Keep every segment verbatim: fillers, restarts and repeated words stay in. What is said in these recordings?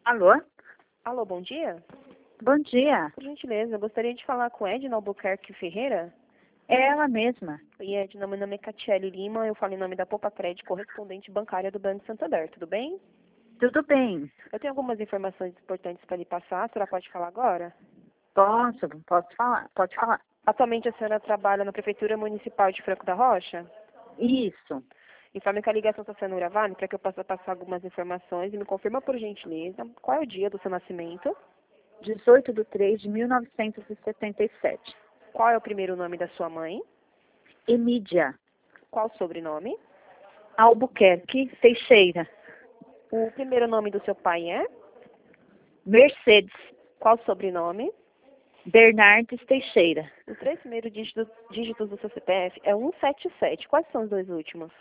Alô? Alô, bom dia. Bom dia. Por gentileza, eu gostaria de falar com Edna Albuquerque Ferreira. É ela mesma. E Edna, meu nome é Catiele Lima, eu falo em nome da Poupa Crédito, correspondente bancária do Banco Santander, tudo bem? Tudo bem. Eu tenho algumas informações importantes para lhe passar, a senhora pode falar agora? Posso? Posso falar? Pode falar. Atualmente a senhora trabalha na Prefeitura Municipal de Franco da Rocha? Isso. Informe que a ligação está sendo gravada para que eu possa passar algumas informações e me confirma por gentileza qual é o dia do seu nascimento, dezoito de três de mil novecentos e setenta e sete. qual é o primeiro nome da sua mãe, Emídia qual o sobrenome, Albuquerque Teixeira. o primeiro nome do seu pai é, Mercedes qual o sobrenome, Bernardes Teixeira. os três primeiros dígitos, dígitos do seu C P F é cento e setenta e sete. Quais são os dois últimos?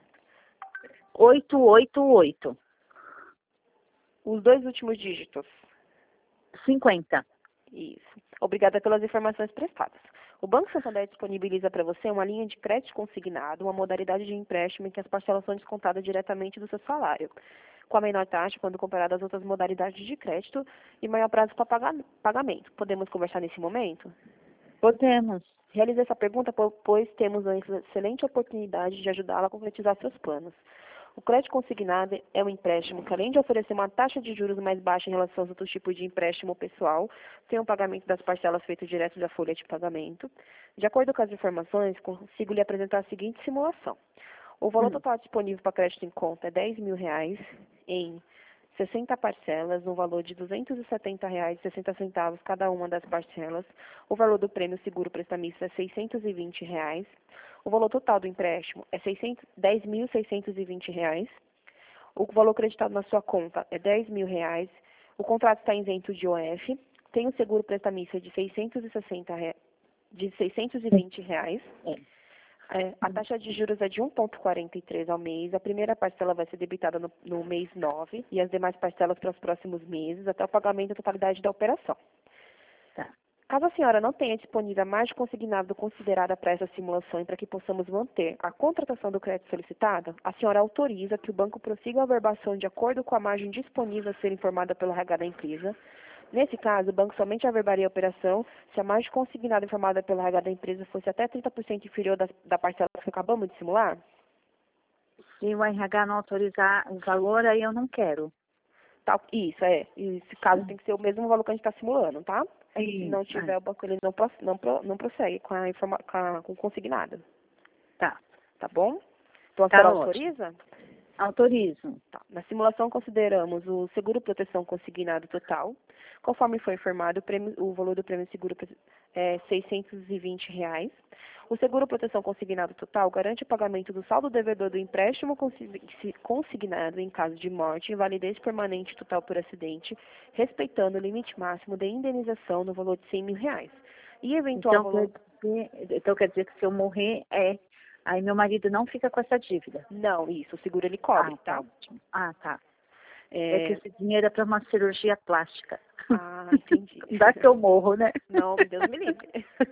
oito oito oito. Os dois últimos dígitos. cinquenta. Isso. Obrigada pelas informações prestadas. O Banco Santander disponibiliza para você uma linha de crédito consignado, uma modalidade de empréstimo em que as parcelas são descontadas diretamente do seu salário, com a menor taxa quando comparada às outras modalidades de crédito e maior prazo para paga- pagamento. Podemos conversar nesse momento? Podemos. Realizei essa pergunta po- pois temos uma excelente oportunidade de ajudá-la a concretizar seus planos. O crédito consignado é um empréstimo que, além de oferecer uma taxa de juros mais baixa em relação aos outros tipos de empréstimo pessoal, tem o pagamento das parcelas feito direto da folha de pagamento. De acordo com as informações, consigo lhe apresentar a seguinte simulação. O valor Hum. total disponível para crédito em conta é dez mil reais em sessenta parcelas, no valor de duzentos e setenta reais e sessenta centavos cada uma das parcelas. O valor do prêmio seguro prestamista é seiscentos e vinte reais. O valor total do empréstimo é dez mil seiscentos e vinte reais. O valor creditado na sua conta é dez mil reais. O contrato está isento de O F. Tem o seguro prestamista de seiscentos e sessenta re... de seiscentos e vinte reais. É. É, a taxa de juros é de um vírgula quarenta e três ao mês. A primeira parcela vai ser debitada no, no mês nove e as demais parcelas para os próximos meses, até o pagamento da totalidade da operação. Tá. Caso a senhora não tenha disponível a margem consignada considerada para essa simulação e para que possamos manter a contratação do crédito solicitado, a senhora autoriza que o banco prossiga a averbação de acordo com a margem disponível a ser informada pelo R H da empresa. Nesse caso, o banco somente averbaria a operação se a margem consignada informada pelo R H da empresa fosse até trinta por cento inferior da, da parcela que acabamos de simular. Se o R H não autorizar o valor, aí eu não quero. Tá, isso, é. Esse caso tem que ser o mesmo valor que a gente está simulando, tá? Se não Isso. tiver, o banco ele não, pro- não, pro- não prossegue com a, informa, com a com o consignado. Tá. Tá bom? Então a Tá senhora ótimo. autoriza? Autorizo. Tá. Na simulação consideramos o seguro proteção consignado total. Conforme foi informado, o, prêmio, o valor do prêmio seguro é seiscentos e vinte reais. O seguro proteção consignado total garante o pagamento do saldo devedor do empréstimo consi- consignado em caso de morte, invalidez permanente total por acidente, respeitando o limite máximo de indenização no valor de cem mil reais. E eventual Então valor... quer dizer, então quer dizer que se eu morrer, é, aí meu marido não fica com essa dívida. Não, isso, o seguro ele cobre, Ah, tá? tá ótimo. Ah, tá. É... É que esse dinheiro é para uma cirurgia plástica. Ah, entendi. Dá que eu morro, né? Não, Deus me livre.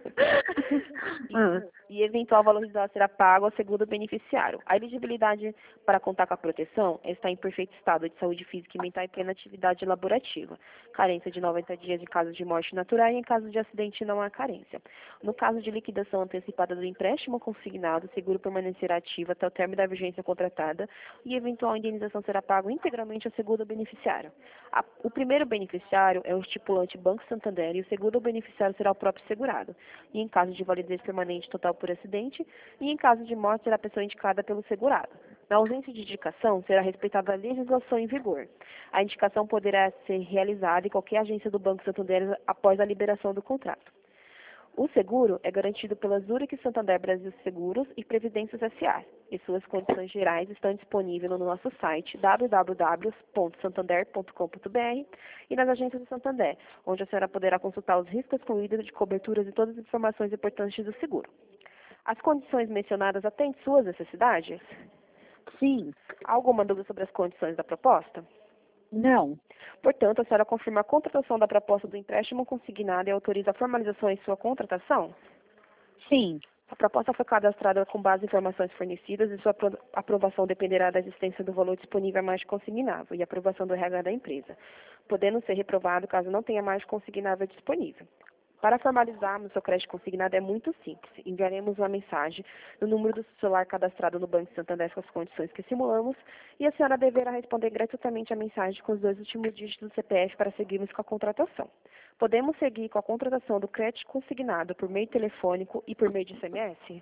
Hum. E, e eventual valor residual será pago ao segundo beneficiário. A elegibilidade para contar com a proteção está em perfeito estado de saúde física e mental e plena atividade laborativa. Carência de noventa dias em caso de morte natural e em caso de acidente não há carência. No caso de liquidação antecipada do empréstimo consignado, o seguro permanecerá ativo até o término da vigência contratada e eventual indenização será pago integralmente ao segundo beneficiário. A, o primeiro beneficiário é o estipulante Banco Santander e o segundo beneficiário será o próprio segurado. E em caso de validez permanente total por acidente, e em caso de morte será a pessoa indicada pelo segurado. Na ausência de indicação, será respeitada a legislação em vigor. A indicação poderá ser realizada em qualquer agência do Banco Santander após a liberação do contrato. O seguro é garantido pela Zurich Santander Brasil Seguros e Previdências S A e suas condições gerais estão disponíveis no nosso site w w w ponto santander ponto com ponto b r e nas agências do Santander, onde a senhora poderá consultar os riscos excluídos de coberturas e todas as informações importantes do seguro. As condições mencionadas atendem suas necessidades? Sim. Há alguma dúvida sobre as condições da proposta? Não. Portanto, a senhora confirma a contratação da proposta do empréstimo consignado e autoriza a formalização em sua contratação? Sim. A proposta foi cadastrada com base em informações fornecidas e sua apro- aprovação dependerá da existência do valor disponível a margem consignável e aprovação do R H da empresa, podendo ser reprovado caso não tenha margem consignável disponível. Para formalizarmos o crédito consignado é muito simples. Enviaremos uma mensagem no número do celular cadastrado no Banco Santander com as condições que simulamos e a senhora deverá responder gratuitamente a mensagem com os dois últimos dígitos do C P F para seguirmos com a contratação. Podemos seguir com a contratação do crédito consignado por meio telefônico e por meio de S M S?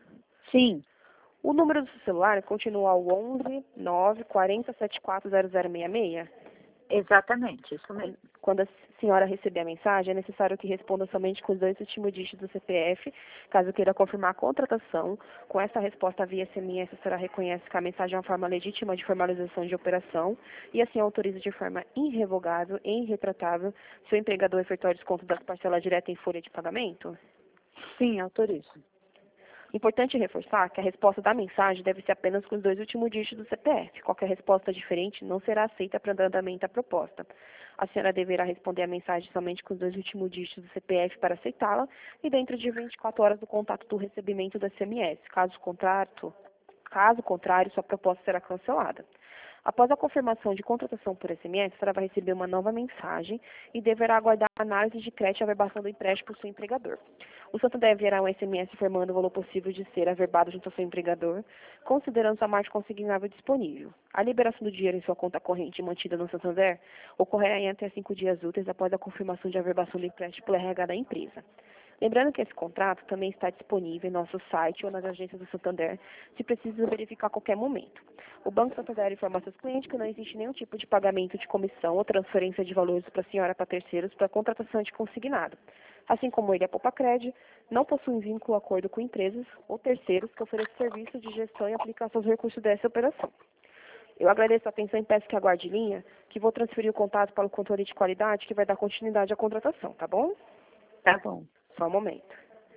Sim, O número do seu celular continua o onze nove quatro zero sete quatro zero zero seis seis? exatamente, isso mesmo. Quando a senhora receber a mensagem, é necessário que responda somente com os dois últimos dígitos do C P F, caso queira confirmar a contratação. Com essa resposta via S M S, a senhora reconhece que a mensagem é uma forma legítima de formalização de operação e assim autoriza de forma irrevogável e irretratável seu empregador a efetuar desconto das parcelas diretas em folha de pagamento? Sim, autorizo. Importante reforçar que a resposta da mensagem deve ser apenas com os dois últimos dígitos do C P F. Qualquer resposta diferente não será aceita para andamento da proposta. A senhora deverá responder a mensagem somente com os dois últimos dígitos do C P F para aceitá-la e dentro de vinte e quatro horas do contato do recebimento do S M S. Caso contrário, caso contrário, sua proposta será cancelada. Após a confirmação de contratação por S M S, a senhora vai receber uma nova mensagem e deverá aguardar a análise de crédito e averbação do empréstimo por seu empregador. O Santander enviará um S M S informando o valor possível de ser averbado junto ao seu empregador, considerando sua margem consignável disponível. A liberação do dinheiro em sua conta corrente mantida no Santander ocorrerá em até cinco dias úteis após a confirmação de averbação do empréstimo pelo R H da empresa. Lembrando que esse contrato também está disponível em nosso site ou nas agências do Santander, se precisa verificar a qualquer momento. O Banco Santander informa seus clientes que não existe nenhum tipo de pagamento de comissão ou transferência de valores para a senhora para terceiros para contratação de consignado. Assim como ele, a Poupa-Cred, não possui vínculo ou acordo com empresas ou terceiros que ofereçam serviço de gestão e aplicação dos recursos dessa operação. Eu agradeço a atenção e peço que aguarde linha, que vou transferir o contato para o controle de qualidade que vai dar continuidade à contratação, tá bom? Tá bom. Só um momento.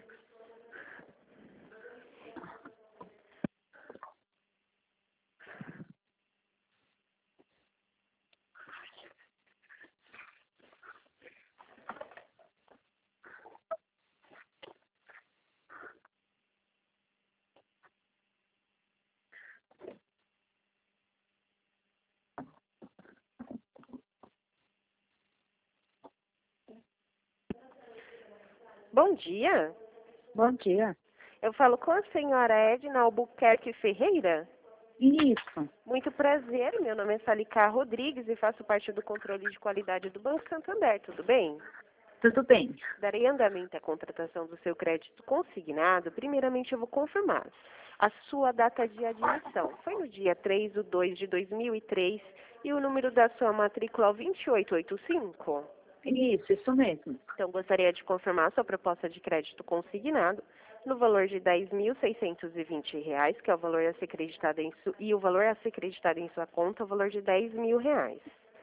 Bom dia. Bom dia. Eu falo com a senhora Edna Albuquerque Ferreira. Isso. Muito prazer, meu nome é Salica Rodrigues e faço parte do controle de qualidade do Banco Santander, tudo bem? Tudo bem. Darei andamento à contratação do seu crédito consignado. Primeiramente, eu vou confirmar a sua data de admissão. Foi no dia três de dois de dois mil e três e o número da sua matrícula é o vinte e oito oitenta e cinco? Isso, isso mesmo. Então, gostaria de confirmar a sua proposta de crédito consignado no valor de dez mil seiscentos e vinte reais, que é o valor a ser acreditado em su... e o valor a ser acreditado em sua conta é o valor de dez mil reais.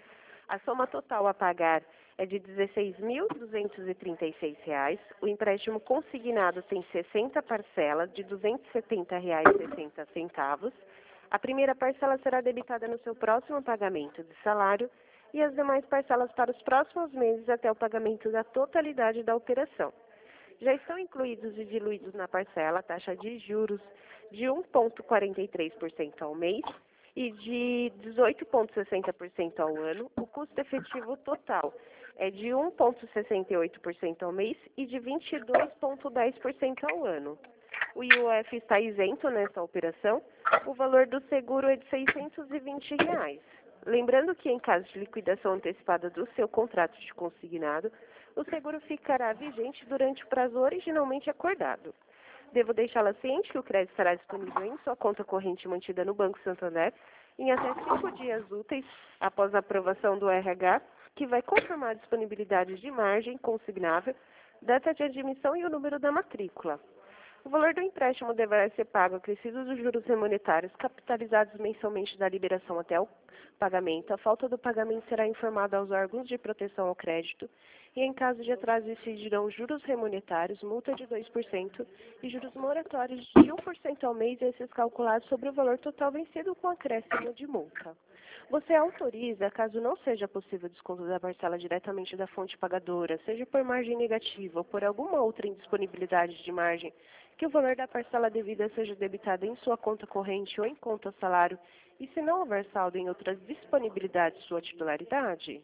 A soma total a pagar é de dezesseis mil duzentos e trinta e seis reais. O empréstimo consignado tem sessenta parcelas de duzentos e setenta reais e sessenta centavos. A primeira parcela será debitada no seu próximo pagamento de salário e as demais parcelas para os próximos meses até o pagamento da totalidade da operação. Já estão incluídos e diluídos na parcela a taxa de juros de um vírgula quarenta e três por cento ao mês e de dezoito vírgula sessenta por cento ao ano. O custo efetivo total é de um vírgula sessenta e oito por cento ao mês e de vinte e dois vírgula dez por cento ao ano. O I O F está isento nessa operação. O valor do seguro é de seiscentos e vinte reais. Lembrando que, em caso de liquidação antecipada do seu contrato de consignado, o seguro ficará vigente durante o prazo originalmente acordado. Devo deixá-la ciente que o crédito estará disponível em sua conta corrente mantida no Banco Santander em até cinco dias úteis após a aprovação do R H, que vai confirmar a disponibilidade de margem consignável, data de admissão e o número da matrícula. O valor do empréstimo deverá ser pago acrescido dos juros remonetários capitalizados mensalmente da liberação até o pagamento. A falta do pagamento será informada aos órgãos de proteção ao crédito e, em caso de atraso, incidirão juros remonetários, multa de dois por cento e juros moratórios de um por cento ao mês, esses calculados sobre o valor total vencido com acréscimo de multa. Você autoriza, caso não seja possível desconto da parcela diretamente da fonte pagadora, seja por margem negativa ou por alguma outra indisponibilidade de margem que o valor da parcela devida seja debitado em sua conta corrente ou em conta salário, e se não houver saldo em outras disponibilidades sua titularidade?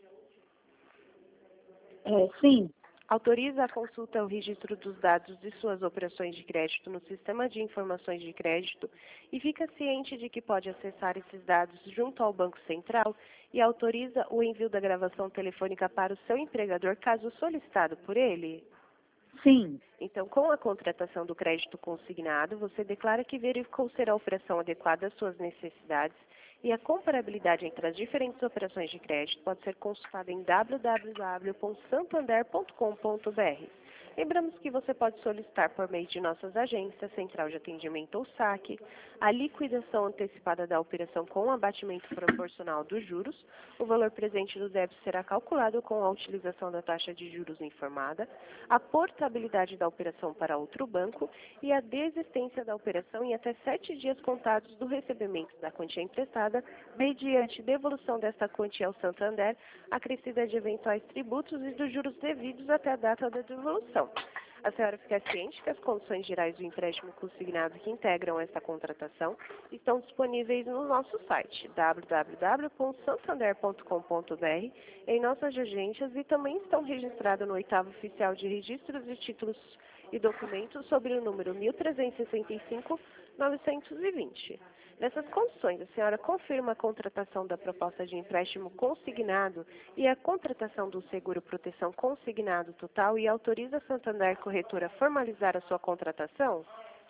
É, sim. Autoriza a consulta ao registro dos dados de suas operações de crédito no Sistema de Informações de Crédito e fica ciente de que pode acessar esses dados junto ao Banco Central e autoriza o envio da gravação telefônica para o seu empregador caso solicitado por ele? Sim. Então, com a contratação do crédito consignado, você declara que verificou ser a operação adequada às suas necessidades e a comparabilidade entre as diferentes operações de crédito pode ser consultada em w w w ponto santander ponto com ponto b r. Lembramos que você pode solicitar por meio de nossas agências, Central de Atendimento ou saque, a liquidação antecipada da operação com abatimento proporcional dos juros. O valor presente do débito será calculado com a utilização da taxa de juros informada, a portabilidade da operação para outro banco e a desistência da operação em até sete dias contados do recebimento da quantia emprestada, mediante devolução desta quantia ao Santander, acrescida de eventuais tributos e dos juros devidos até a data da devolução. A senhora fica ciente que as condições gerais do empréstimo consignado que integram esta contratação estão disponíveis no nosso site w w w ponto santander ponto com ponto b r, em nossas agências, e também estão registradas no oitavo Oficial de Registros de Títulos e Documentos sobre o número mil trezentos e sessenta e cinco, novecentos e vinte. Nessas condições, a senhora confirma a contratação da proposta de empréstimo consignado e a contratação do seguro proteção consignado total e autoriza a Santander Corretora a formalizar a sua contratação?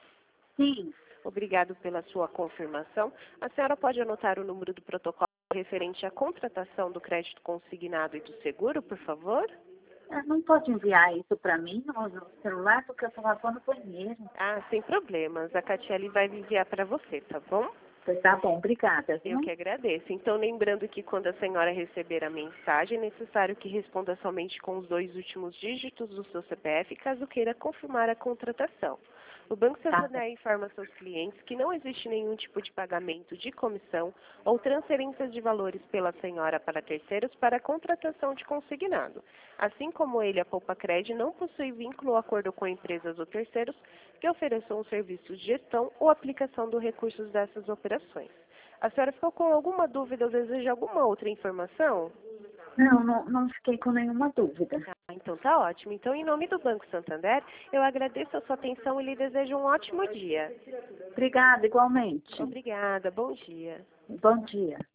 Sim. Obrigado pela sua confirmação. A senhora pode anotar o número do protocolo referente à contratação do crédito consignado e do seguro, por favor? Não pode enviar isso para mim no, no celular, porque eu estou lavando o banheiro. Ah, sem problemas. A Catiele vai enviar para você, tá bom? Tá bom, obrigada. Viu? Eu que agradeço. Então, lembrando que quando a senhora receber a mensagem, é necessário que responda somente com os dois últimos dígitos do seu C P F, caso queira confirmar a contratação. O Banco Santander informa seus clientes que não existe nenhum tipo de pagamento de comissão ou transferências de valores pela senhora para terceiros para a contratação de consignado. Assim como ele, a Poupa Cred não possui vínculo ou acordo com empresas ou terceiros que ofereçam um serviço de gestão ou aplicação dos recursos dessas operações. A senhora ficou com alguma dúvida ou deseja alguma outra informação? Não, não, não fiquei com nenhuma dúvida. Ah, então tá ótimo. Então, em nome do Banco Santander, eu agradeço a sua atenção e lhe desejo um ótimo dia. Obrigada, igualmente. Obrigada. Bom dia. Bom dia.